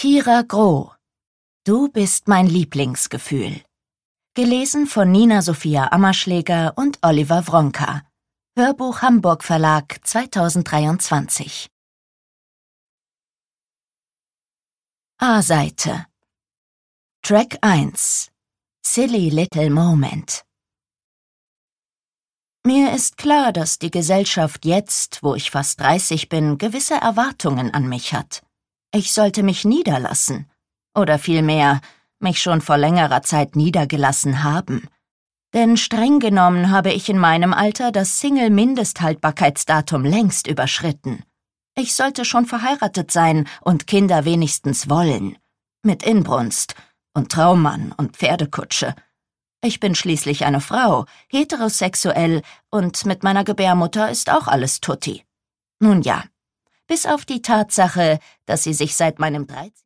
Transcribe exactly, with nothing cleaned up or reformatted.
Kira Groh. Du bist mein Lieblingsgefühl. Gelesen von Nina Sophia Ammerschläger und Oliver Wronka. Hörbuch Hamburg Verlag zweitausenddreiundzwanzig. A-Seite. Track eins. Silly Little Moment. Mir ist klar, dass die Gesellschaft jetzt, wo ich fast dreißig bin, gewisse Erwartungen an mich hat. Ich sollte mich niederlassen. Oder vielmehr, mich schon vor längerer Zeit niedergelassen haben. Denn streng genommen habe ich in meinem Alter das Single-Mindesthaltbarkeitsdatum längst überschritten. Ich sollte schon verheiratet sein und Kinder wenigstens wollen. Mit Inbrunst und Traummann und Pferdekutsche. Ich bin schließlich eine Frau, heterosexuell und mit meiner Gebärmutter ist auch alles tutti. Nun ja, bis auf die Tatsache, dass sie sich seit meinem dreizehnten